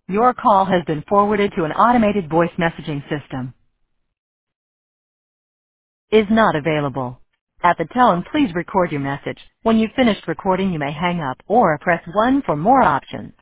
Your call has been forwarded to an automated voice messaging system. Is not available. At the tone, please record your message. When you've finished recording, you may hang up or press 1 for more options.